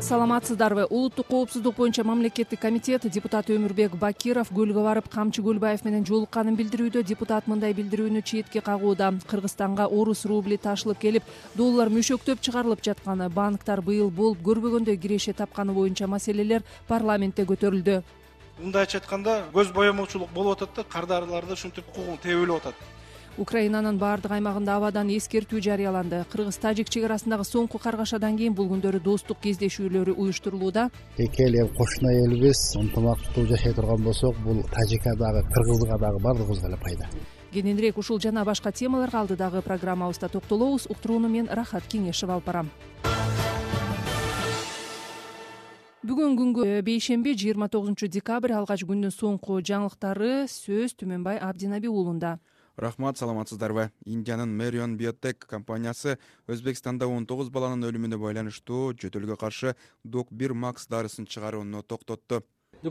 Саламатсыздарбы? Улуттук коопсуздук боюнча мамлекеттик комитет депутаты Өмүрбек Бакиров көлгө барып Камчы Көлбаев менен жолукканын билдирүүдө. Депутат мындай билдирүүнү четке кагууда. Кыргызстанга орус рубли ташылып келип, доллар мөшөктөп чыгарылып жатканы, банктар быйыл болуп көрбөгөндөй киреше тапканы боюнча маселелер парламентте көтөрүлдү. Мындайча айтканда көз боемоочулук болуп атат да, кардарларды ушинтип укугун тебелеп атат. Украинанын баардык аймагында абадан эскертүү жарыяланды. Кыргыз-Тажик чек арасындагы соңку каргашадан кийин бул күндөрү достук кездешүүлөрү уюштурулууда. Эки эл кошуна элбиз, ынтымактуу жашай турган болсок, бул Тажикка дагы, Кыргызга дагы бардыгыбызга эле пайда. Кененирээк ушул жана башка темаларга алдыдагы программабызда токтолобуз. Уктурууну мен Рахат Кеңешев алып барам. Бүгүн күнгө бейшемби 29 декабрь алгач күндүн соңку жаңылыктары сөз Түмөнбай Абдинаби уулунда. Рахмат, саламатсыздарбы? Индиянын Мэрион Биотек компаниясы Өзбекстанда 19 баланын өлүмүнө байланыштуу жөтөлгө каршы Док-1 Макс дарысын чыгарууну токтотту. Биз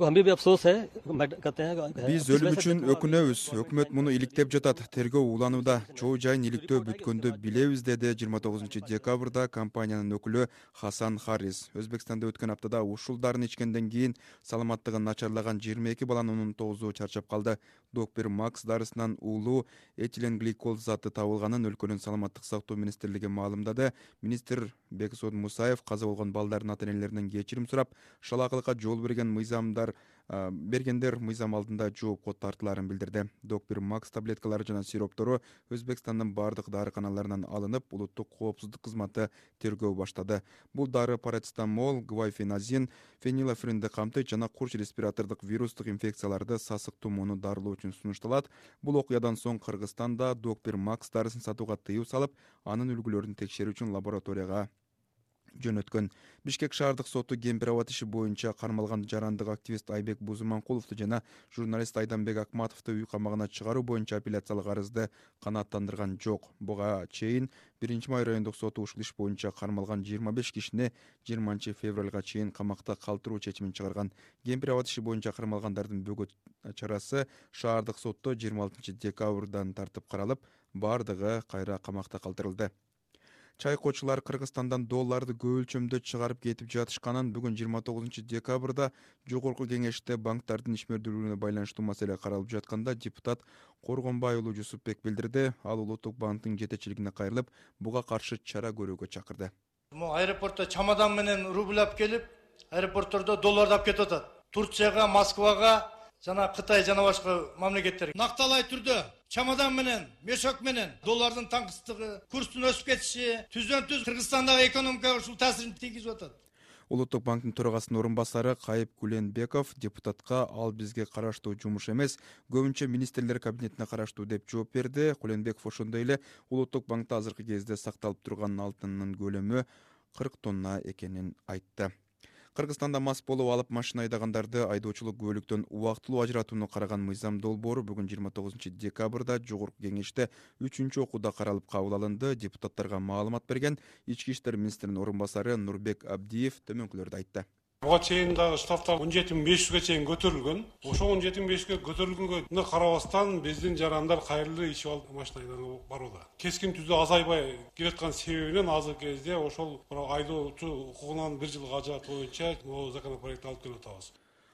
өлүм үчүн өкүнөбүз. Өкмөт муну иликтеп жатат. Тергөө уланууда. Чоо жайын иликтөө бүткөндү билебиз, деди 29 декабрда компаниянын өкүлү Хасан Харис. Өзбекстанда өткөн аптада ушул дарын ичкенден кийин саламаттыгы начарлаган 22 баланын 19-у чарчап калды. Док-1 Макс дарысынан уулуу этиленгликол заты табылганын өлкөнүн саламаттык сактоо министрлиги маалымдады. Министр Бексод Мусаев каза болгон балдардын ата-энелеринен кечирим сурап, шалаакылыкка жол бергендер мыйзам алдында жоопко тартыларын билдирди. Док-1 Макс таблеткалары жана сироптору Өзбекстандын бардык дарыканаларынан алынып, улуттук коопсуздук кызматы тергөө баштады. Бул дары парацетамол, гвайфеназин, фенилофринди камтыйт жана курч респиратордук вирустук инфекцияларды, сасык тумоону дарылоо үчүн сунушталат. Бул окуядан соң Кыргызстанда Док-1 Макс дарысын сатууга тыюу салып, анын үлгүлөрүн текшерүү үчүн лабораторияга жөнөткөн. Бишкек шаардык соту Кемпир-Абад иши боюнча кармалган жарандык активист Айбек Бузуманкуловду жана журналист Айданбек Акматовду үй камагына чыгаруу боюнча апелляциялык арызды канааттандырган жок. Буга чейин 1-май райондук соту ушул иш боюнча кармалган 25 кишини 20-февралга чейин камакта калтыруу чечимин чыгарган. Кемпир-Абад иши боюнча кармалгандардын бөгөт чарасы шаардык сотто 26 декабрдан тартып каралып, бардыгы кайра камакта калтырылды. Чайкоочулар Кыргызстандан долларды көп өлчөмдө чыгарып кетип жатышканын бүгүн 29 декабрда Жогорку кеңеште банктардын ишмердүүлүгүнө байланыштуу маселе каралып жатканда депутат Коргонбай уулу Жусупбек билдирди. Ал улуттук банктын жетекчилигине кайрылып, буга каршы чара көрүүгө чакырды. Аэропортто чамадан менен рубль алып келип, аэропорттордо долларды алып кетип атат. Турцияга, Москвага жана Кытай жана башка мамлекеттерге накталай түрдө чамадан менен, мешок менен доллардын таңкыстыгы, курстун өсүп кетиши түздөн-түз Кыргызстандагы экономикага ушул таасирин тийгизип атат. Улуттук банктын төрагасынын орун басары Кайып Куленбеков депутатка ал бизге караштуу жумуш эмес, көбүнчө министрлер кабинетине караштуу деп жооп берди. Куленбеков ошондой эле Улуттук банкта азыркы кезде сакталып турган алтындын көлөмү 40 тонна экенин айтты. Кыргызстанда мас болуп алып машина айдагандарды айдоочулук көлүктөн убактылуу ажыратууну караган мыйзам долбоору бүгүн 29 декабрда Жогорку кеңеште 3-чү окууда каралып кабыл алынды. Депутаттарга маалымат берген Ички иштер министринин орун басары Нурбек Абдиев төмөнкүлөрдү айтты. Буга чейин дагы штрафтар 17.500га чейин көтөрүлгөн. Ошо 17.500га көтөрүлгөнгө карабастан биздин жарандар кайрылуу ичип алып машина айдап барууда. Кескин түздө азайбай келаткан себебинен азыркы кезде ошол айдоочу укугунан 1 жылга ажыратуу боюнча могу законопроектти алып келип атабыз.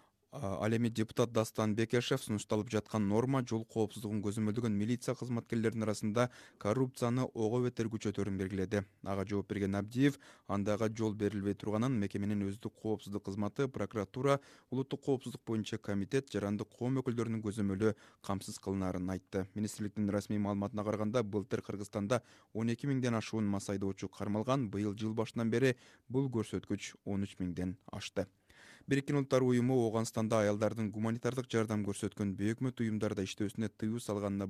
Ал эми депутат Дастан Бекешев сунушталып жаткан норма жол коопсуздугун көзөмөлдөгөн милиция кызматкерлеринин арасында коррупцияны ого бетер күчөтөрүн белгиледи. Ага жооп берген Абдиев андага жол берилбей турганын мекеменин өздүк коопсуздук кызматы, прокуратура, улуттук коопсуздук боюнча комитет, жарандык коом өкүлдөрүнүн көзөмөлү камсыз кылынаарын айтты. Министрликтин расмий маалыматына караганда, былтыр Кыргызстанда 12 миңден ашуун мас айдоочу кармалган, быйыл жыл башынан бери бул көрсөткүч 13 миңден ашты. Бириккен Улуттар уюму Ооганстанда аялдардын гуманитардык жардам көрсөткөн бейөкмөт уюмдарда иштөөсүнө тыюу салынганына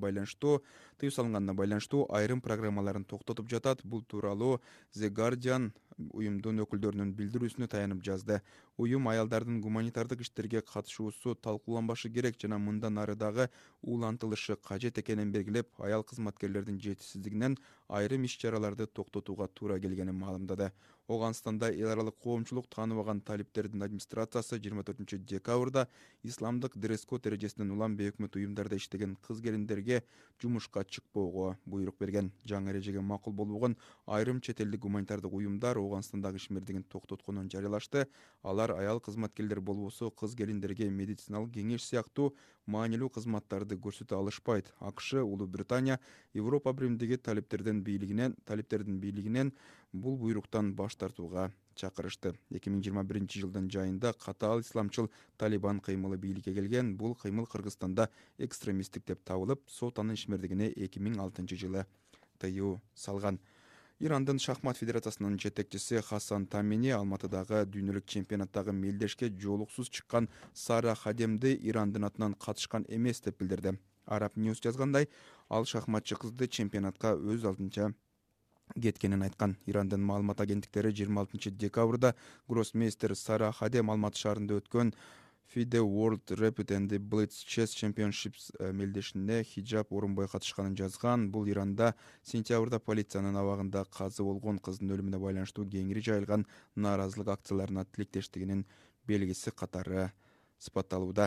байланыштуу айрым программаларын токтотуп жатат. Бул тууралуу The Guardian уюмдун өкүлдөрүнүн билдирүүсүнө таянып жазды. Уюм аялдардын гуманитардык иштерге катышуусу талкууланбашы керек жана мындан ары дагы улантылышы кажет экенин белгилеп, аял кызматкерлердин жетишсиздигинен айрым иш-чараларды токтотууга туура келгенин маалымдады. Оганстанда эл аралык коомчулук тааныбаган талиптердин администрациясы 24 декабрда исламдык дресс-код эрежесинен улам бейөкмөт уюмдарда иштеген кыз-келиндерге жумушка чыкпоого буйрук берген. Жаңы эрежеге макул болбогон айрым чет элдик гуманитардык уюмдар Оганстандагы ишмердигин токтотконун жарыялашты. Алар аял кызматкерлер болбосо кыз-келиндерге медициналык кеңеш сыяктуу маанилүү кызматтарды көрсөтө алышпайт. АКШ, Улуу Британия, Европа Биримдиги талиптердин бийлигинен бул буйруктан баш тартууга чакырышты. 2021 жылдын жайында катаал исламчыл Талибан кыймылы бийликке келген. Бул кыймыл Кыргызстанда экстремисттик деп табылып, сот анын ишмердигине 2006 жылы тыюу салган. Ирандын шахмат федерациясынын жетекчиси Хасан Тамини Алматыдагы дүйнөлүк чемпионаттагы мелдешке жоолуксуз чыккан Сара Хадемди Ирандын атынан катышкан эмес деп билдирди. Arab News жазгандай, ал шахматчы кызды чемпионатка өз алдынча кеткенин айткан. Ирандын маалымат агенттиктери 26 декабрда гроссмейстер Сара Хадем Алматы шаарында өткөн FIDE World Rapid and Blitz Chess Championships мелдешине хиджаб орунбай катышканын жазган. Бул Иранда сентябрда полициянын абагында казы болгон кыздын өлүмүнө байланыштуу кеңири жайылган нааразылык акцияларына тилектештигинин белгиси катары сыпатталууда.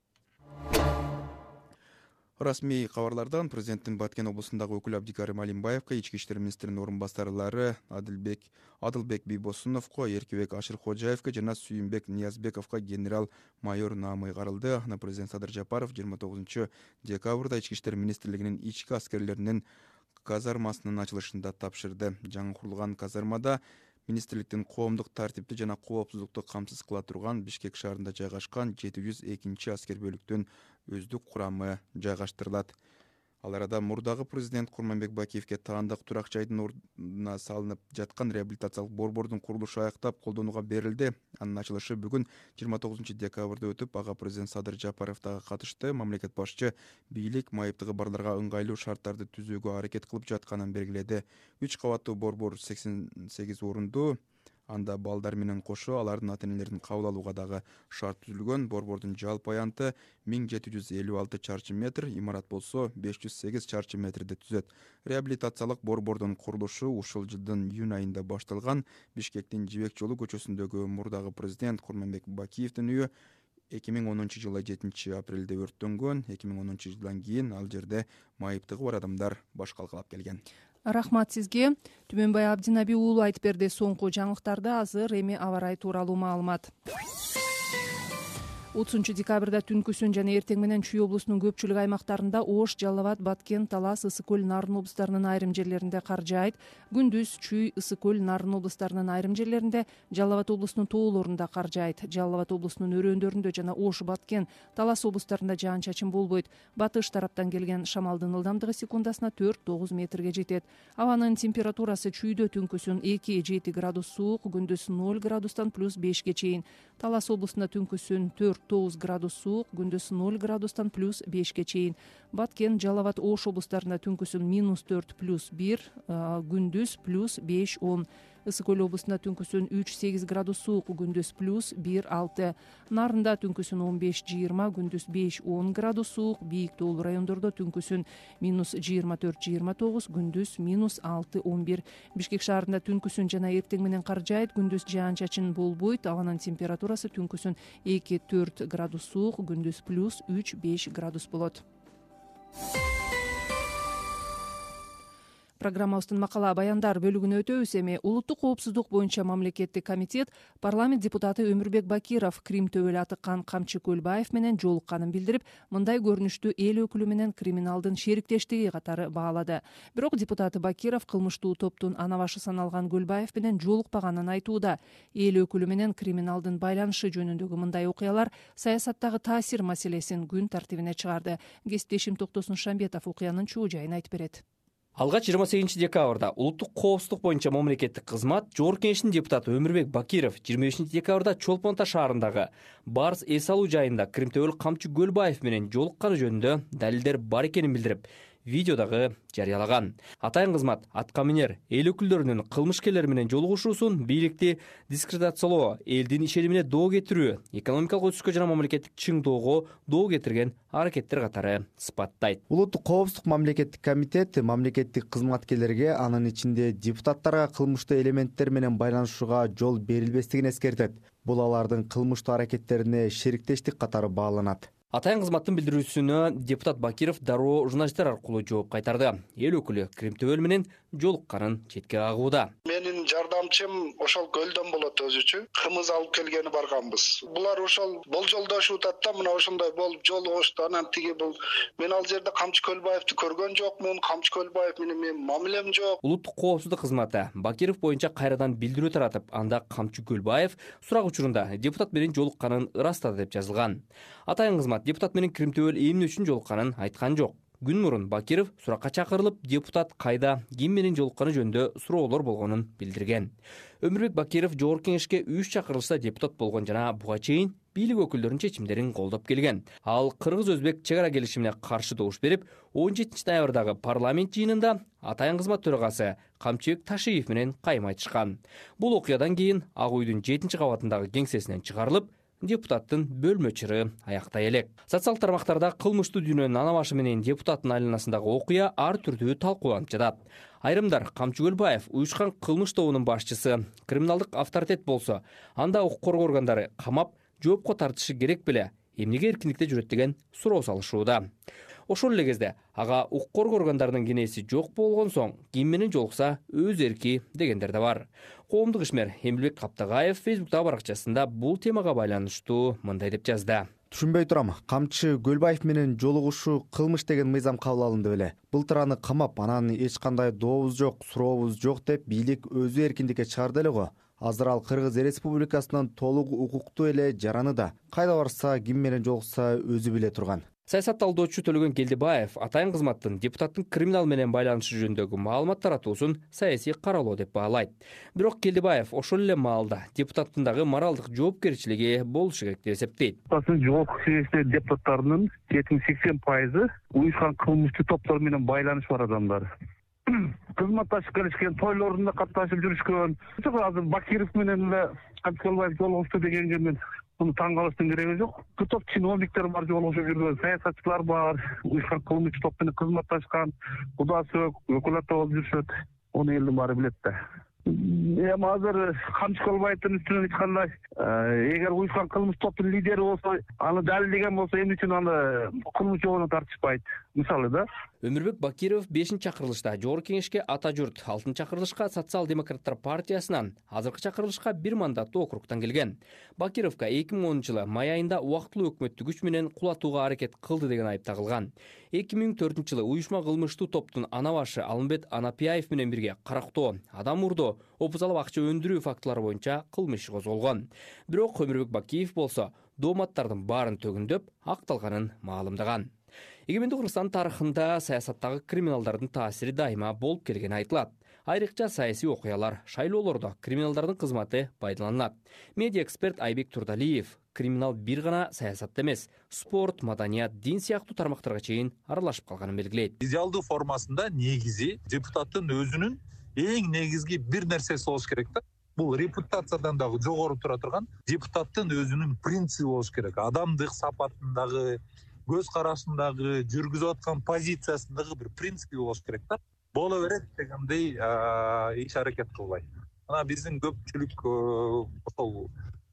Расмий кабарлардан президенттин Баткен облусундагы өкүлү Абдикарим Алимбаевка, ички иштер министринин орун басарлары Адылбек Бийбосуновго, Эркебек Ашыркожаевка жана Сүйүнбек Ниязбековго генерал-майор наамы каралды. Аны президент Садыр Жапаров 29 декабрда ички иштер министрлигинин ички аскерлеринин казармасынын ачылышында тапшырды. Жаңы курулган казармада министрликтин коомдук тартипти жана коопсуздукту камсыз кыла турган Бишкек шаарында жайгашкан 702 аскер бөлүктүн өздүк курамы жайгаштырылат. Ал арада мурдагы президент Курманбек Бакиевке таандык турак жайдын ордуна салынып жаткан реабилитациялык борбордун курулушу аяктап колдонууга берилди. Анын ачылышы бүгүн 29 декабрда өтүп, ага президент Садыр Жапаров дагы катышты. Мамлекет башчы бийлик майыптыгы барларга ыңгайлуу шарттарды түзүүгө аракет кылып жатканын белгиледи. 3 кабаттуу борбор 88 орунду. Анда балдар менен кошо алардын ата-энелерин кабыл алууга дагы шарт түзүлгөн. Борбордун жалпы аянты 1756 чарчы метр, имарат болсо 508 чарчы метрди түзөт. Реабилитациялык борбордун курулушу ушул жылдын июнь айында башталган. Бишкектин Жибек жолу көчөсүндөгү мурдагы президент Курманбек Бакиевдин үйү 2010 жылы 7 апрелде өрттөнгөн. 2010 жылдан кийин ал жерде майыптыгы бар адамдар баш калкалап келген. Рахмат сизге. Түмөнбай Абдинаби уулу айтып берди. Соңку жаңылыктарды азыр эми аба ырайы тууралуу маалымат. 30 декабрда түнкүсүн жана эртең менен Чүй облусунун көпчүлүк аймактарында Ош, Жалал-Абад, Баткен, Талас, Ысык көл, Нарын облустарынын айрым жерлеринде кар жаайт. Күндүз Чүй, Ысык көл, Нарын облустарынын айрым жерлеринде, Жалал-Абад облусунун тоолорунда кар жаайт. Жалал-Абад облусунун өрөөндөрүндө жана Ош, Баткен, Талас облустарында жаан-чачын болбойт. Батыш тараптан келген шамалдын ылдамдыгы секундасына 4-9 метрге жетет. Абанын температурасы Чүйдө түнкүсүн 2-7 градус суук, күндүз 0 градустан +5ге чейин. Талас облусунда түнкүсүн 4-9 градус суук, күндүз 0 градустан +5ге чейин. Баткен, Жалал-Абад, Ош облустарында түнкүсүн -4 +1, күндүз +5-10. Ысык көл облусунда түнкүсүн 3-8 градус суук, күндүз +1-6. Нарында түнкүсүн 15-20, күндүз 5-10 градус суук, бийик тоолуу райондордо түнкүсүн -24-29, күндүз -6-11. Бишкек шаарында түнкүсүн жана эртең менен кар жаайт, күндүз жаан-чачын болбойт. Абанын температурасы түнкүсүн 2-4 градус суук, күндүз +3-5 градус болот. Программабыздын макала баяндар бөлүгүнө өтөбүз. Эми улуттук коопсуздук боюнча мамлекеттик комитет парламент депутаты Өмүрбек Бакиров Крим төбөлү атыккан Камчы Көлбаев менен жолукканын билдирип, мындай көрүнүштү эл өкүлү менен криминалдын шериктештиги катары баалады. Бирок депутат Бакиров кылмыштуу топтун ана башы саналган Көлбаев менен жолукпаганын айтууда. Эл өкүлү менен криминалдын байланышы жөнүндөгү мындай окуялар саясаттагы таасир маселесин күн тартибине чыгарды. Кесиптешим Токтосун Шамбетов окуянын чуу жайын айтып берет. Алгач 28 декабрда улуттук коопсуздук боюнча мамлекеттик кызмат Жогорку Кеңештин депутаты Өмүрбек Бакиров 25 декабрда Чолпон Ата шаарындагы Барс эс алуу жайында Кримтөбөл Камчы Көлбаев менен жолукканы жөнүндө далилдер бар экенин билдирип, видеодагы жарыялаган. Атайын кызмат атка минер эл өкүлдөрүнүн кылмышкерлер менен жолугушуусун бийликти дискредитациялоо, элдин ишенимине доо кетирүү, экономикалык өсүшкө жана мамлекеттик чыңдоого доо кетирген аракеттер катары сыпаттайт. Улуттук коопсуздук мамлекеттик комитет мамлекеттик кызматкерлерге, анын ичинде депутаттарга кылмыштуу элементтер менен байланышууга жол берилбестигин эскертет. Бул алардын кылмыштуу аракеттерине шериктештик катары бааланат. Атайын кызматтын билдирүүсүнө депутат Бакиров дароо журналисттер аркылуу жооп кайтарды. Эл өкүлү Крим төбөл менен жолукканын четке кагууда. Менин жардамчым ошол көлдөн болот өзүчү. Кымыз алып келгени барганбыз. Булар ошол болжолдошуп атат да, мына ошондой болуп жолугушту. Анан тиги бул мен ал жерде Камчы Көлбаевди көргөн жокмун. Камчы Көлбаев менен мамилем жок. Улуттук коопсуздук кызматы Бакиров боюнча кайрадан билдирүү таратып, анда Камчы Көлбаев сурак учурунда депутат менен жолукканын ырастады деп жазылган. Атайын кызмат депутат менен Крим төбөл эмне үчүн жолукканын айткан жок. Күн мурун Бакиров суракка чакырылып, депутат кайда, ким менен жолукканы жөнүндө суроолор болгонун билдирген. Өмүрбек Бакиров жогорку кеңешке 3 чакырылышта депутат болгон жана буга чейин бийлик өкүлдөрүнүн чечимдерин колдоп келген. Ал кыргыз-өзбек чек ара келишимине каршы добуш берип, 17 ноябрдагы парламент жыйынында атайын кызмат төрагасы Камчыбек Ташиев менен кайым айтышкан. Бул окуядан кийин Ак үйдүн 7-кабатындагы кеңсесинен чыгарылып, депутаттын бөлмө чыры аяктай элек. Социалдык тармактарда кылмыштуу дүйнөнүн ана башы менен депутаттын айланасындагы окуя ар түрдүү талкууланып жатат. Айрымдар Камчы Көлбаев уюшкан кылмыш тобунун башчысы, криминалдык авторитет болсо, анда укук коргоо органдары камап, жоопко тартышы керек беле, эмнеге эркиндикте жүрөт деген суроо салышууда. Ошол эле кезде ага укук коргоо органдарынын кенеси жок болгон соң, ким менен жолукса өз эрки дегендер да бар. Коомдук ишмер Эмилбек Каптагаев Фейсбуктагы баракчасында бул темага байланыштуу мындай деп жазды. Түшүнбөй турам, Камчы Көлбаев менен жолугушуу кылмыш деген мыйзам кабыл алынды беле. Былтыр аны камап, анан эч кандай дообуз жок, сурообуз жок деп бийлик өзү эркиндикке чыгарды эле го. Азыр ал Кыргыз Республикасынын толук укуктуу эле жараны да. Кайда барса, ким менен жолукса өзү биле турган. Саясат талдоочу Төлөгөн Келдибаев атайын кызматтын депутаттын криминал менен байланышы жөнүндөгү маалымат таратуусун саясий каралоо деп баалайт. Бирок Келдибаев ошол эле маалда депутаттын дагы моралдык жоопкерчилиги болушу керек деп эсептейт. Жогорку кеңештин депутаттарынын 70-80% уюшкан кылмыштуу топтор менен байланышы бар адамдар. Кызматташып келишкен, тойлорунда катнашып жүрүшкөн. Азыр Бакиров менен эле Камчы Көлбаев жолугушту дегенге мен буну таң калыштын кереги жок. Топ чиновниктер бар, жолугушуп жүргөн, саясатчылар бар, уюшкан кылмыш топ менен кызматташкан, кудасы өкүлөттө болуп жүрүшөт. Ону элдин баары билет да. Эми азыр Камчы Көлбаевдин үстүнөн эч кандай, эгер уюшкан кылмыш топтун лидери болсо, аны далилдеген болсо, эмне үчүн аны кылмыш жолуна тартышпайт? Мисалы да. Өмүрбек Бакиров 5-чакырылышта жогорку кеңешке Ата журт, 6-чакырылышка Социал-демократтар партиясынан, азыркы чакырылышка 1 мандаттуу округтан келген. Бакировго 2010-жылы май айында убактылуу өкмөттүк күч менен кулатууга аракет кылды деген айып тагылган. 2004-жылы уюшма кылмыштуу топтун ана башы Алымбет Анапияев менен бирге карактоо, адам урдоо, опуз алып акча өндүрүү фактылары боюнча кылмыш козголгон. Бирок Өмүрбек Бакиев болсо дооматтардын баарын төгүндөп, акталганын маалымдаган. Эгемендүү Кыргызстан тарыхында саясаттагы криминалдардын таасири дайыма болуп келгени айтылат. Айрыкча саясий окуялар, шайлоолордо криминалдардын кызматы пайдаланылат. Медиа эксперт Айбек Турдалиев криминал бир гана саясатта эмес, спорт, маданият, дин сыяктуу тармактарга чейин аралашып калганын белгилейт. Идеалдуу формасында негизи депутаттын өзүнүн эң негизги бир нерсеси болуш керек да. Бул репутациядан дагы жогору тура турган депутаттын өзүнүн принциби болуш керек. Адамдык сапатындагы, көз карашындагы, жүргүзүп аткан позициясындагы бир принциби болуш керек да. Боло берет дегендей иш аракет кылбайт. Ана биздин көпчүлүк ошол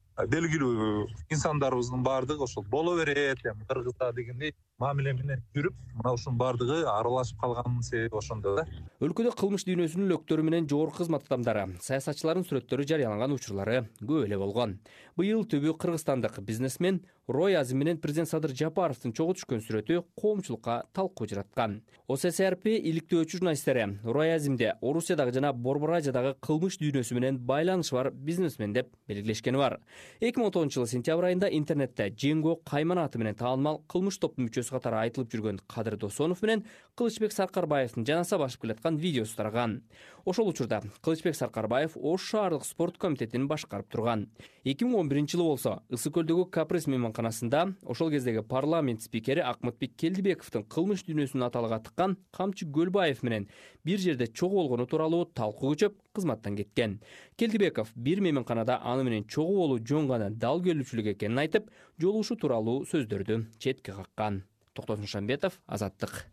белгилүү инсандарыбыздын баардыгы ошол боло берет, Кыргызда дегендей мамиле менен жүрүп, мына ушунун баардыгы аралашып калганын себеби ошондо да. Өлкөдө кылмыш дүйнөсүнүн лөктөрү менен жогорку кызмат адамдары, саясатчылардын сүрөттөрү жарыяланган учурлары көп эле болгон. Быйыл түбү кыргызстандык бизнесмен Рой Азим менен президент Садыр Жапаровдун чогуу түшкөн сүрөтү коомчулукка талкуу жараткан. ОССРП иликтөөчү журналисттери Рой Азимде Орусиядагы жана Борборажадагы кылмыш дүйнөсү менен байланышы бар бизнесмен деп белгилешкени бар. 2010-жылы сентябрь айында интернетте Женго Кайман аты менен таанымал кылмыш топтун мүчөсү катары айтылып жүргөн Кадыр Досонов менен Кылычбек Саркарбаевдин жанаса башып келаткан видеосу тараган. Ошол учурда Кылычбек Саркарбаев Ош шаардык спорт комитетин башкарып турган. 2011-жылы болсо Ысык көлдөгү Каприс мейманканасында жатаканасында ошол кездеги парламент спикери Акматбек Келдибековдун кылмыш дүйнөсүн аталга тыккан Камчы Көлбаев менен бир жерде чогуу болгону тууралуу талкуу көчөп кызматтан кеткен. Келдибеков бир мейманканада аны менен чогуу болуу жөн гана дал келүүчүлүк экенин айтып, жолугушуу тууралуу сөздөрдү четке каккан. Токтос Нушанбетов, Азаттык.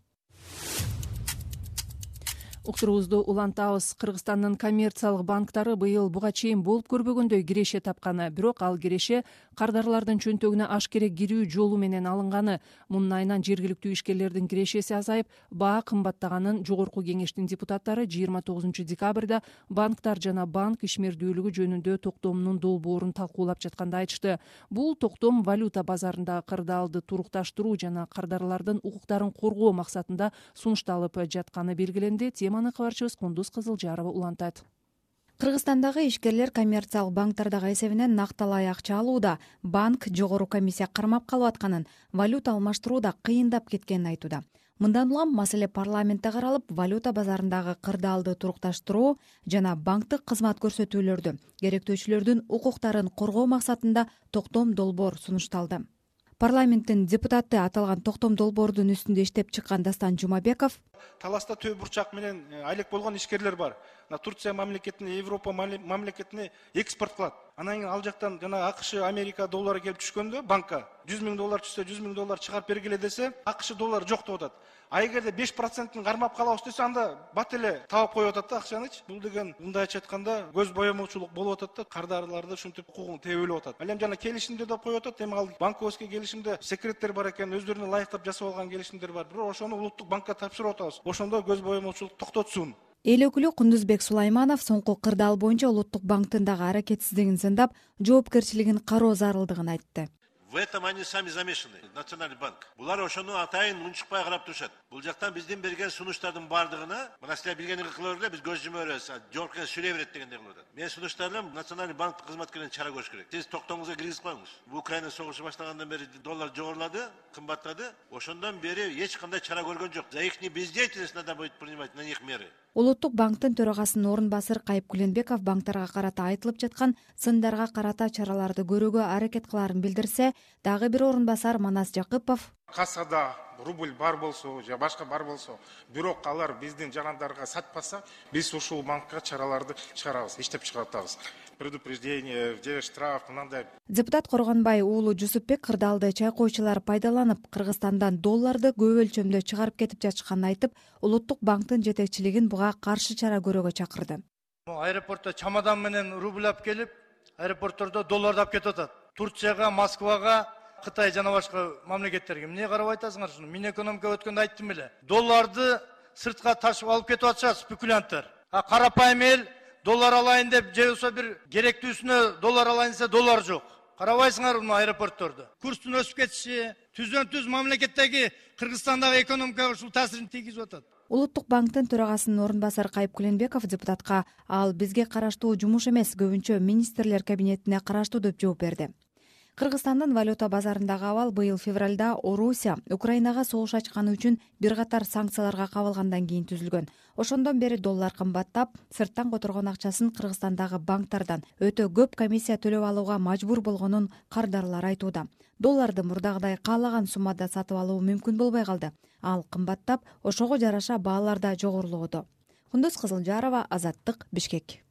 Уктуруубузду улантабыз. Кыргызстандын коммерциялык банктары быйыл буга чейин болуп көрбөгөндөй киреше тапканы, бирок ал киреше кардарлардын чөнтөгүнө аш керек кирүү жолу менен алынганы. Мунун айынан жергиликтүү ишкерлердин кирешеси азайып, баа кымбаттаганын Жогорку кеңештин депутаттары 29 декабрда банктар жана банк ишмердүүлүгү жөнүндө токтомдун долбоорун талкуулап жатканда айтышты. Бул токтом валюта базарындагы кырдаалды турукташтыруу жана кардарлардын укуктарын коргоо максатында сунушталып жатканы белгиленди. Теманы кабарчыбыз Кундуз Кызылжарова улантат. Кыргызстандагы ишкерлер коммерциялык банктардагы эсебинен накталай акча алууда, банк жогору комиссия кармап калып атканын, валюта алмаштырууда кыйындап кеткенин айтууда. Мындан улам маселе парламентте каралып, валюта базарындагы кырдаалды турукташтыруу жана банктык кызмат көрсөтүүлөрдү, керектөөчүлөрдүн укуктарын коргоо максатында токтом долбоор сунушталды. Парламенттин депутаты аталган токтом долбоордун үстүндө иштеп чыккан Дастан Жумабеков таласта төб бурчак менен айлык болгон ишкерлер бар. Турция мамлекетине, Европа мамлекетине экспорт кылат. Анан кийин ал жактан жана АКШ, Америка доллары келип түшкөндө банкка 100 000 доллар түшсө, 100 000 доллар чыгарып бергиле десе, АКШ доллары жок деп атат. А эгерде 5%-ын кармап калабыз десе, анда бат эле табып коюп атат да акчанычы. Бул деген мындайча айтканда көз боемоочулук болуп атат да, кардарларды ушинтип укугун тебелеп атат. Ал эми жана келишимде деп коюп атат, эми ал банковский келишимде секреттер бар экен, өздөрүнө ылайыктап жасап алган келишимдер бар. Бирок ошону улуттук банкка тапшырып атабыз. Ошондо көз боемоочулук токтотсун. Эл өкүлү Кундузбек Сулайманов соңку кырдаал боюнча улуттук банктын дагы аракетсиздигин сындап, жоопкерчилигин кароо зарылдыгын айтты. В этом они сами замешаны, Национальный банк. Булар ошону атайын унчукпай карап турушат. Бул жактан биздин берген сунуштардын бардыгына, мына силер билгендей кылып эле биз көз жума беребиз, жоопкер сүйлөй берет дегендей кылып атат. Мен сунуштарым Национальный банк кызматкерин чара көрүш керек. Сиз токтоңузга киргизип коюңуз. Бул Украина согушу баштагандан бери доллар жогорулады, кымбаттады. Ошондон бери эч кандай чара көргөн жок. За ихний бездеятельность надо будет принимать на них меры. Улуттук банктын төрагасынын орун басары Кайып Күленбеков банктарга карата айтылып жаткан сындарга карата чараларды көрүүгө аракет кыларын билдирсе, дагы бир орун басар Манас Жакыпов кассада рубль бар болсо же башка бар болсо, бирок алар биздин жарандарга сатпаса, биз ушул банкка чараларды чыгарабыз, иштеп чыгартабыз. Предупреждение, же штраф, мындай. Депутат Коргонбай уулу Жусупбек кырдаалды чайкоочулар пайдаланып, Кыргызстандан долларды көп өлчөмдө чыгарып кетип жатышканын айтып, улуттук банктын жетекчилигин буга каршы чара көрүүгө чакырды. Аэропортто чамадан менен рубль алып келип, аэропорттордо долларды алып кетип атат. Турцияга, Москвага, Кытай жана башка мамлекеттерге. Эмне карап айтасыңар ушуну? Минэкономика өткөндө айттым эле. Долларды сыртка ташып алып кетип атышат спекулянттар. Карапайым эл доллар алайын деп, же болбосо бир керектүүсүнө доллар алайын десе доллар жок. Карабайсыңар мына аэропорттордо. Курстун өсүп кетиши, түздөн-түз мамлекеттеги Кыргызстандагы экономикага ушул таасирин тийгизип атат. Улуттук банктын төрагасынын орун басары Кайып Күленбеков депутатка ал бизге караштуу жумуш эмес, көбүнчө министрлер кабинетине караштуу деп жооп берди. Кыргызстандын валюта базарындагы абал быйыл февралда Орусия Украинага согуш ачканы үчүн бир катар санкцияларга кабылгандан кийин түзүлгөн. Ошондон бери доллар кымбаттап, сырттан которгон акчасын Кыргызстандагы банктардан өтө көп комиссия төлөп алууга мажбур болгонун кардарлар айтууда. Долларды мурдагыдай каалаган суммада сатып алуу мүмкүн болбой калды. Ал кымбаттап, ошого жараша баалар да жогорулоодо. Кундуз Кызылжарова, Азаттык, Бишкек.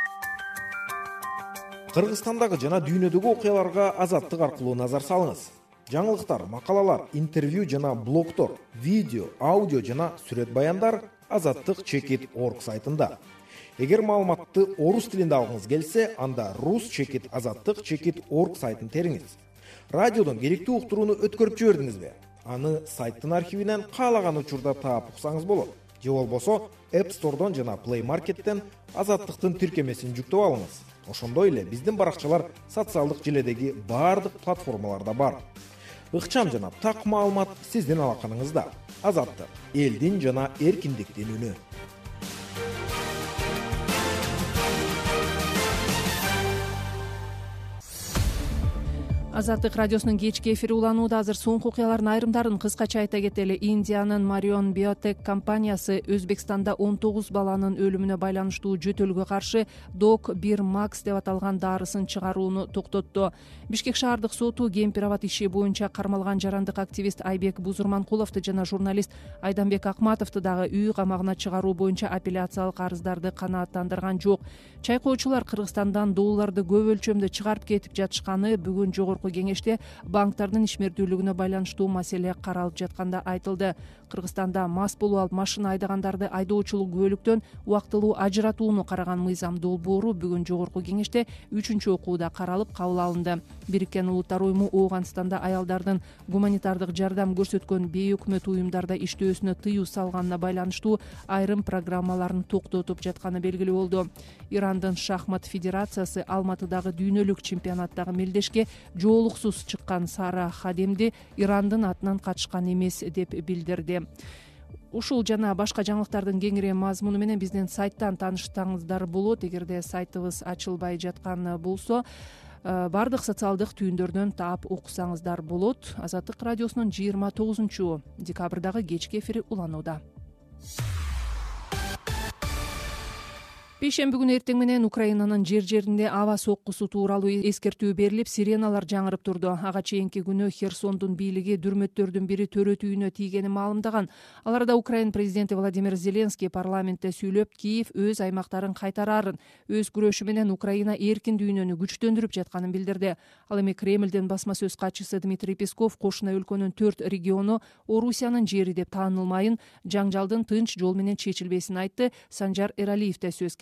Кыргызстандагы жана дүйнөдөгү окуяларга Азаттык аркылуу назар салыңыз. Жаңылыктар, макалалар, интервью жана блогтор, видео, аудио жана сүрөт баяндар azattik.org сайтында. Эгер маалыматты орус тилинде алгыңыз келсе, анда rus.azattik.org сайтын териңиз. Радиодон керектүү уктурууну өткөрүп жибердиңизби? Аны сайттын архивинен каалаган учурда таап уксаңыз болот. Же болбосо App Store'дон жана Play Market'тен Азаттыктын тиркемесин жүктөп алыңыз. Ошондой эле биздин баракчалар социалдык желедеги баардык платформаларда бар. Ыкчам жана так маалымат сиздин алаканыңызда. Азаттык, элдин жана эркиндиктин үнү. Азаттык радиосунун кечки эфири уланууда. Азыр соңку окуялардын айрымдарын кыскача айта кетели. Индиянын Marion Biotech компаниясы Өзбекстанда 19 баланын өлүмүнө байланыштуу жөтөлгө каршы Dok-1 Max деп аталган дарысын чыгарууну токтотту. Бишкек шаардык соту кемпир-абад иши боюнча кармалган жарандык активист Айбек Бузурманкуловду жана журналист Айданбек Акматовду дагы үй камагына чыгаруу боюнча апелляциялык арыздарды канааттандырган жок. Чайкоочулар Кыргызстандан долларды көп өлчөмдө чыгарып кетип жатышканы бүгүн жогорку кеңеште банктардын ишмердүүлүгүнө байланыштуу маселе каралып жатканда айтылды. Кыргызстанда мас болуп алып машина айдагандарды айдоочулук күбөлүктөн убактылуу ажыратууну караган мыйзам долбоору бүгүн жогорку кеңеште 3-чү окууда каралып кабыл алынды. Бириккен Улуттар уюму Ооганстанда аялдардын гуманитардык жардам көрсөткөн бейөкмөт уюмдарда иштөөсүнө тыюу салганына байланыштуу айрым программаларын токтотуп жатканы белгилүү болду. Ирандын шахмат федерациясы Алматыдагы дүйнөлүк чемпионаттагы мелдешке жоолуксуз чыккан Сара Хадемди Ирандын атынан катышкан эмес деп билдирди. Ушул жана башка жаңылыктардын кеңири мазмуну менен биздин сайттан тааныштарыңыздар болот. Эгерде сайтыбыз ачылбай жаткан болсо, бардык социалдык түйүндөрдөн таап окусаңыздар болот. Азаттык радиосунун 29 декабрдагы кечки эфири уланууда. Бейшемби күнү эртең менен Украинанын жер-жеринде аба соккусу тууралуу эскертүү берилип, сиреналар жаңырып турду. Ага чейинки күнү Херсондун бийлиги дүрмөттөрдүн бири төрөт үйүнө тийгенин маалымдаган. Аларда Украин президенти Владимир Зеленский парламентте сүйлөп, Киев өз аймактарын кайтарарын, өз күрөшү менен Украина эркин дүйнөнү күчтөндүрүп жатканын билдирди. Ал эми Кремлдин басма сөз катчысы Дмитрий Песков кошуна өлкөнүн 4 региону Орусиянын жери деп таанылмайын, жаңжалдын тынч жол менен чечилбесин айтты. Санжар Эралиевде сөз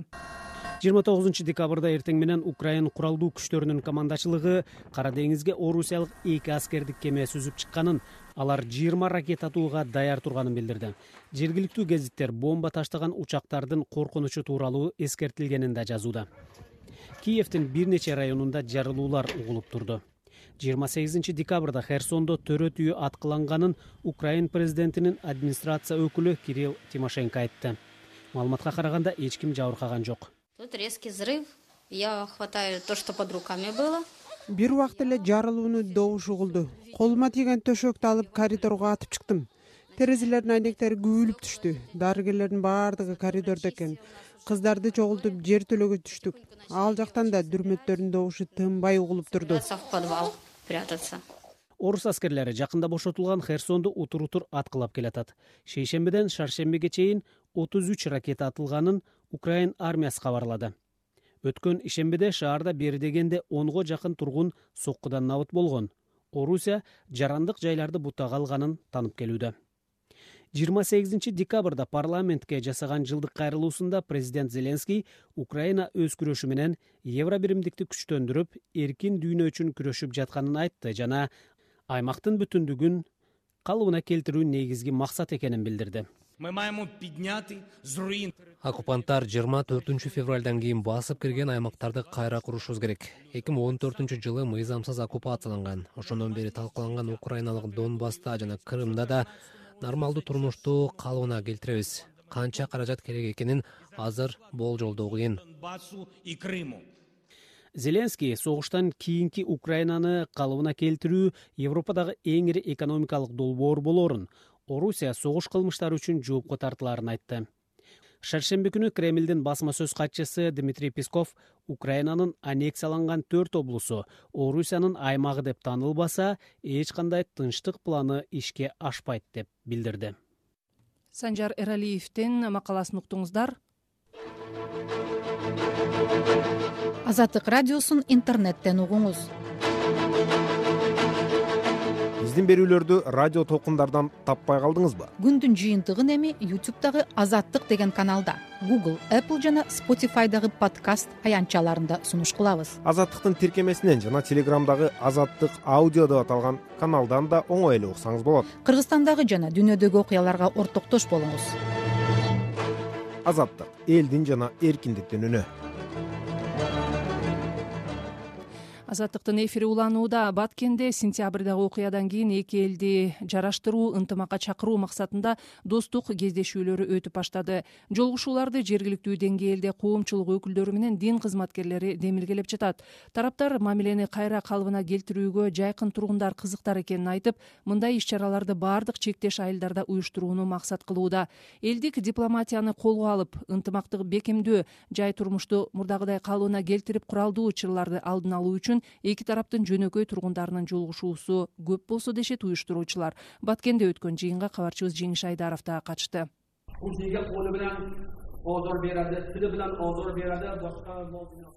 29 декабрда эртең менен Украин куралдуу күчтөрүнүн командачылыгы Кара деңизге орусиялык 2 аскердик кеме сүзүп чыкканын, алар 20 ракет атууга даяр турганын билдирди. Жергиликтүү гезиттер бомба таштаган учактардын коркунучу тууралуу эскертилгенин да жазууда. Киевдин бир нече районунда жарылуулар угулуп турду. 28 декабрда Херсондо төрөт үйү аткыланганын Украин президентинин администрация өкүлү Кирилл Тимошенко айтты. Маалыматка караганда эч ким жабыркаган жок. Тут резкий взрыв. Я хватаю то, что под руками было. Бир убакта эле жарылуунун добушу угулду. Колума тийген төшөктү алып коридорго атып чыктым. Терезелердин айнектери күбүлүп түштү. Дарыгерлердин баардыгы коридордо экен. Кыздарды чогултуп жер төлөгө түштүк. Ал жактан да дүрмөттөрдүн добушу тынбай угулуп турду. В подвал прятаться. Орус аскерлери жакында бошотулган Херсонду утур-утур аткылап келатат. Шейшембиден шаршембиге чейин 33 ракета атылганын Украин армиясы кабарлады. Өткөн ишембиде шаарда бери дегенде 10го жакын тургун соккудан набыт болгон. Орусия жарандык жайларды бутага алганын танып келүүдө. 28 декабрда парламентке жасаган жылдык кайрылуусунда президент Зеленский Украина өз күрөшү менен евро биримдикти күчтөндүрүп, эркин дүйнө үчүн күрөшүп жатканын айтты жана аймактын бүтүндүгүн калыбына келтирүү негизги максат экенин билдирди. Оккупанттар 24 февралдан кийин басып кирген аймактарды кайра курушубуз керек. 2014 жылы мыйзамсыз оккупацияланган. Ошондон бери талкаланган украиналык Донбасста жана Крымда да нормалдуу турмушту калыбына келтиребиз. Канча каражат керек экенин азыр болжолдоо кыйын. Зеленский согуштан кийинки Украинаны калыбына келтирүү Европадагы эң ири экономикалык долбоор болорун, Орусия согуш кылмыштары үчүн жоопко тартыларын айтты. Шаршемби күнү Кремлдин басма сөз катчысы Дмитрий Песков Украинанын аннексияланган 4 облусу Орусиянын аймагы деп таанылбаса, эч кандай тынчтык планы ишке ашпайт деп билдирди. Санжар Эралиевдин макаласын уктуңуздар. Азаттык радиосун интернеттен угуңуз. Биздин берүүлөрдү радио толкундардан таппай калдыңызбы? Күндүн жыйынтыгын эми YouTube'дагы Азаттык деген каналда, Google, Apple жана Spotify'дагы подкаст аянтчаларында сунуш кылабыз. Азаттыктын тиркемесинен жана Телеграмдагы Азаттык аудио деп аталган каналдан да оңой эле уксаңыз болот. Кыргызстандагы жана дүйнөдөгү окуяларга ортоктош болуңуз. Азаттык элдин жана эркиндиктин үнү. Азаттыктын эфири уланууда. Баткенде сентябрдагы окуядан кийин эки элди жараштыруу, ынтымакка чакыруу максатында достук кездешүүлөрү өтүп баштады. Жолугушууларды жергиликтүү деңгээлде коомчулук өкүлдөрү менен дин кызматкерлери демилгелеп жатат. Тараптар мамилени кайра калыбына келтирүүгө жайкын тургундар кызыктар экенин айтып, мындай иш-чараларды баардык чектеш айылдарда уюштурууну максат кылууда. Элдик дипломатияны колго алып, ынтымактык бекемдөө, жай турмушту мурдагыдай калыбына келтирип, куралдуу чырларды алдын алуу үчүн эки тараптын жөнөкөй тургундарынын жолугушуусу көп болсо дешет уюштуруучулар. Баткенде өткөн жыйынга кабарчыбыз Жеңиш Айдаров да катышты. Курсиге колу менен озор берди, тили менен озор берди, башка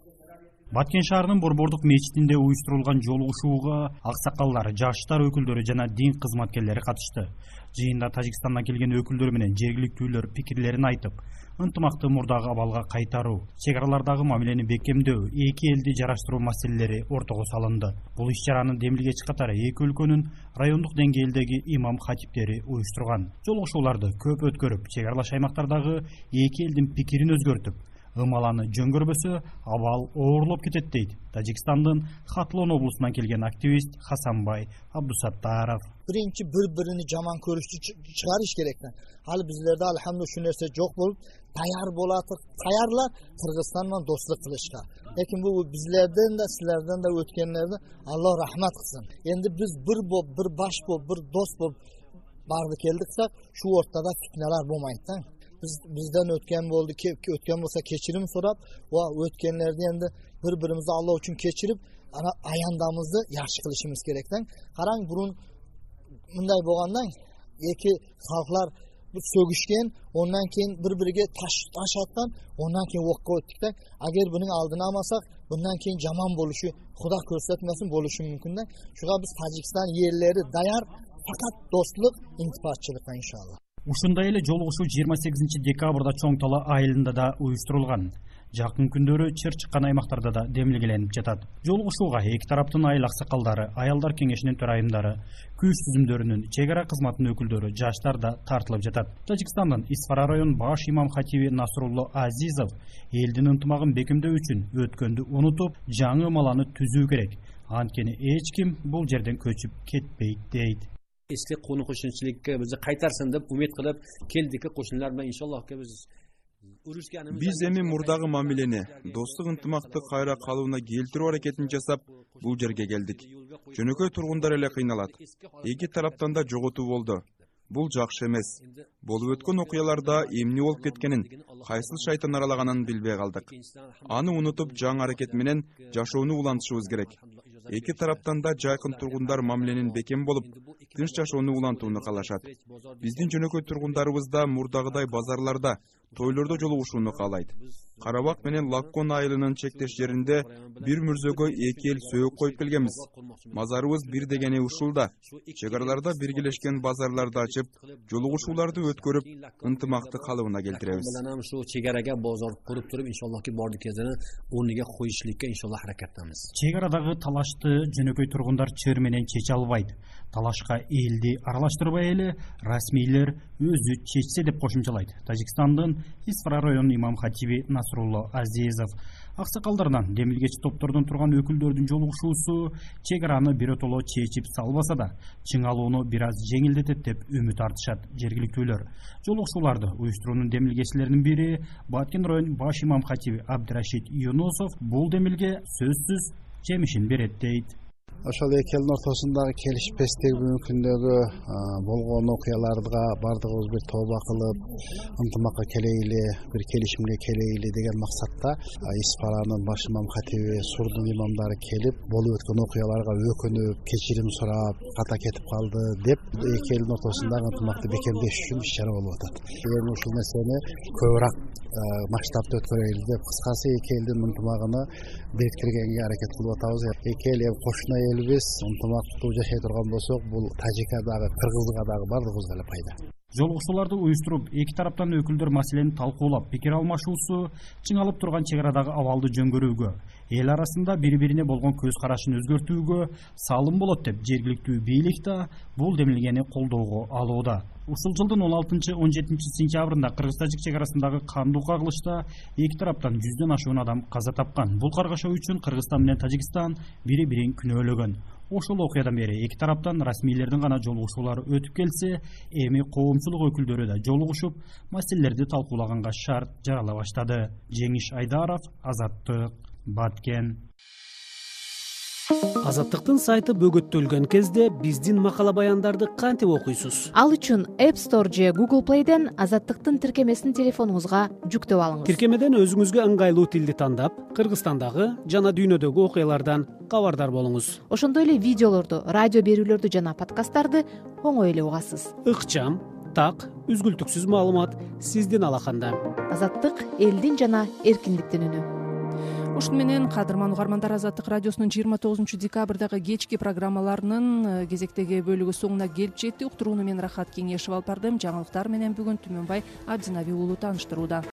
Баткен шаарынын Борбордук мечитинде уюштурулган жолугушууга аксакалдар, жаштар өкүлдөрү жана дин кызматкерлери катышты. Жыйында Тажикстандан келген өкүлдөр менен жергиликтүүлөр пикирлерин айтып, ынтымакты мурдагы абалга кайтаруу, чек аралардагы мамилени бекемдөө, эки элди жараштыруу маселелери ортого салынды. Бул иш-чаранын демилгечи катары эки өлкөнүн райондук деңгээлдеги имам хатиптери уюштурган. Жолугушууларды көп өткөрүп, чек аралаш аймактардагы эки элдин пикирин өзгөртүп, ымаланы жөн көрбөсө абал оорлоп кетет дейт Тажикстандын Хатлон облусунан келген активист Хасанбай Абдусаттаров. Биринчи бири-биrini жаман көрүштү чыгарыш керек. Ал биздерде алхамдулилlah şu нерсе жок болуп, даяр болатык, даярлар Кыргызстан менен достук кылышка. Лекин бул биздерден да, силерден да өткөнлөрдө Алла рахмат кылсын. Энди биз бир болуп, бир баш болуп, бир дос болуп барды келдиксек, şu ортада фитналар болмайт да. Bizden ötken oldu ki ötken olsa keçirim sorap va ötkenlerdi endi bir-birimizni Allah üçün keçirip ana ayandamızı yaxşı kılışımız gerekten. Qarang burun bunday bolgandan iki halklar bu sögüşken ondan keyin bir-biriga taş attan ondan keyin okka ötdikten agar buning aldını almasak bundan keyin jaman boluşu Xudo ko'rsatmasin bolushi mumkin-da. Shuga biz Tojikiston yerleri dayar fakat dostluk intifatçılıkta inşallah. Ушундай эле жолугушуу 28 декабрда Чоң Тала айылында да уюштурулган. Жакын күндөрү чыр чыккан аймактарда да демилгеленип жатат. Жолугушууга эки тараптын айыл аксакалдары, аялдар кеңешинин төрайымдары, күч түзүмдөрүнүн, чек ара кызматынын өкүлдөрү, жаштар да тартылып жатат. Тажикстандын Исфара район баш имам хатиби Насрулло Азизов элдин ынтымагын бекемдөө үчүн өткөндү унутуп, жаңы ымаланы түзүү керек. Анткени эч ким бул жерден көчүп кетпейт дейт. Eski konu qo'shnichilikka bizni qaytarsin deb umid qilib keldik qo'shnilar bilan inshaallohga biz urushganimiz. Биз эми мурдагы мамилени, достук ынтымакты кайра калыбына келтирүү аракетин жасап, бул жерге келдик. Жөнөкөй тургундар эле кыйналат. Эки тараптан да жоготуу болду. Бул жакшы эмес. Болуп өткөн окуяларда эмне болуп кеткенин, кайсыл шайтан аралаганын билбей калдык. Аны унутуп, жаңы аракет менен жашоону улантышыбыз керек. Эки тараптан да жайкын тургундар мамиленин бекем болуп, тынч жашоону улантууну каалашат. Биздин жөнөкөй тургундарыбыз да мурдагыдай базарларда, тойлордо жолугушууну каалайт. Карабак менен Лаккон айылынын чектеш жеринде бир мүрзөгө эки эл сөөк коюп келгенбиз. Мазарыбыз бир дегени ушул да. Чек араларда биргелешкен базарларды ачып, жолугушууларды өткөрүп, ынтымакты калыбына келтиребиз. Shu chegaraga bozor qurib turib inshaallohki bordik kezdени o'rniga qo'yishlikka inshaalloh harakatlanamiz. Чек арадагы талашты жөнөкөй тургундар чыр менен чече албайт. Талашка элди аралаштырбай эле расмийлер өзү чечсе деп кошумчалайт Тажикстандын Исфара район имам хатиби Насрулло Азизов. Аксакалдардан демилгечи топтордон турган өкүлдөрдүн жолугушуусу чек араны биротоло чечип салбаса да, чыңалууну бир аз жеңилдетет деп үмүт артышат жергиликтүүлөр. Жолугушууларды уюштуруунун демилгечилеринин бири Баткен район баш имам хатиби Абдрашид Юнусов бул демилге сөзсүз жемишин берет дейт. Ошол эки элдин ортосундагы келишпестик бүгүнкү күндөгү болгон окуяларга бардыгыбыз бир тооба кылып, ынтымакка келейли, бир келишимге келейли деген максатта Исфаранын баш имам хатиби, Сурдун имамдары келип, болуп өткөн окуяларга өкүнүп, кечирим сурап, ката кетип калды деп эки элдин ортосундагы ынтымакты бекемдеш үчүн иш-чара болуп атат. Эми ушул нерсени көбүрөөк масштабта өткөрөлү деп, кыскасы эки элдин ынтымагын бекиткенге аракет кылып атабыз. Эки эл кошуна элбиз, ынтымактуу жашай турган болсок, бул Тажикка дагы, Кыргызга дагы бардыгыбызга эле пайда. жолугушууларды уюштуруп эки тараптан өкүлдөр маселени талкуулап пикир алмашуусу чыңалып турган чек арадагы абалды жөнгөрүүгө, эл арасында бири бирине болгон көз карашын өзгөртүүгө салым болот деп жергиликтүү бийлик да бул демилгени колдоого алууда. Ушул жылдын 16-17 сентябрында Кыргыз-Тажик чек арасындагы кандуу кагылышта эки тараптан 100дөн ашуун адам каза тапкан. Бул каргашуу үчүн Кыргызстан менен Тажикстан бири-бирин күнөөлөгөн. Ошол окуядан бери эки тараптан расмийлердин гана жолугушуулары өтүп келсе, эми коомчулук өкүлдөрү да жолугушуп, маселелерди талкуулаганга шарт жарала баштады. Жеңиш Айдаров, Азаттык, Баткен. Азаттыктын сайты бөгөттөлгөн кезде биздин макала баяндарды кантип окуйсуз? Ал үчүн App Store же Google Play'ден Азаттыктын тиркемесин телефонуңузга жүктөп алыңыз. Тиркемеден өзүңүзгө ыңгайлуу тилди тандап, Кыргызстандагы жана дүйнөдөгү окуялардан кабардар болуңуз. Ошондой эле видеолорду, радио берүүлөрдү жана подкасттарды оңой эле угасыз. Ыкчам, так, үзгүлтүксүз маалымат сиздин алаканда. Азаттык элдин жана эркиндиктин үнү. Ушун менен кадырман угармандар, Азаттык радиосунун 29 декабрдагы кечки программаларынын кезектеги бөлүгү соңуна келип жетти. Уктурууну мен Рахат Кеңешев алып бардым. Жаңылыктар менен бүгүн Түмөнбай Абдинаби уулу тааныштырууда.